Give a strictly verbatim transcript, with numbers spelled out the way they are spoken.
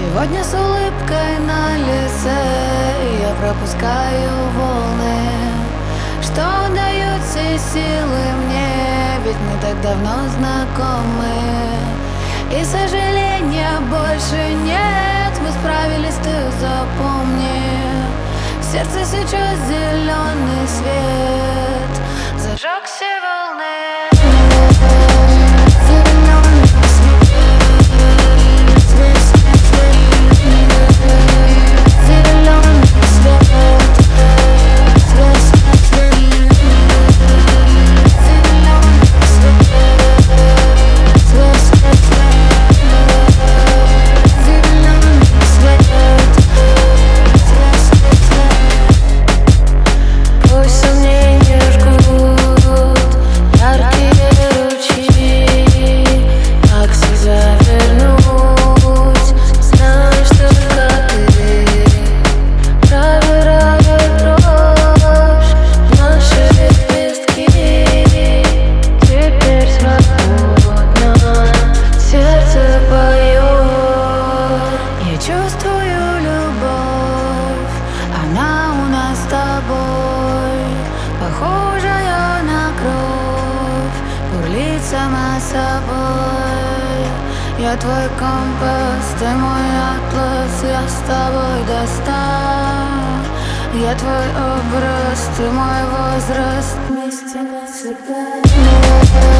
Сегодня с улыбкой на лице я пропускаю волны, что дают все силы мне, ведь мы так давно знакомы. И сожаления больше нет, мы справились, ты запомни. В сердце сейчас зеленый свет, зажегся волны. Чувствую любовь, она у нас с тобой, похожая на кровь, бурлит сама собой. Я твой компас, ты мой атлас, я с тобой до ста. Я твой образ, ты мой возраст, вместе навсегда.